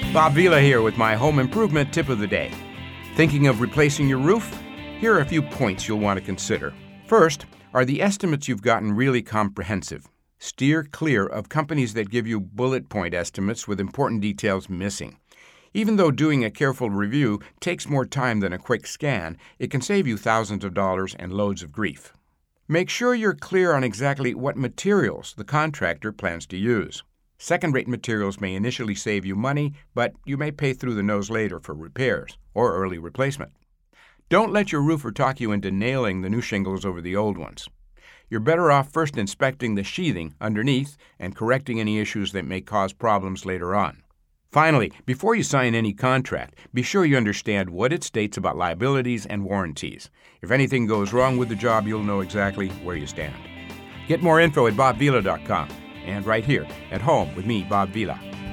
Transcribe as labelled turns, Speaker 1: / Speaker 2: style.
Speaker 1: Bob Vila here with my home improvement tip of the day. Thinking of replacing your roof? Here are a few points you'll want to consider. First, are the estimates you've gotten really comprehensive? Steer clear of companies that give you bullet point estimates with important details missing. Even though doing a careful review takes more time than a quick scan, it can save you thousands of dollars and loads of grief. Make sure you're clear on exactly what materials the contractor plans to use. Second-rate materials may initially save you money, but you may pay through the nose later for repairs or early replacement. Don't let your roofer talk you into nailing the new shingles over the old ones. You're better off first inspecting the sheathing underneath and correcting any issues that may cause problems later on. Finally, before you sign any contract, be sure you understand what it states about liabilities and warranties. If anything goes wrong with the job, you'll know exactly where you stand. Get more info at bobvila.com and right here at home with me, Bob Vila.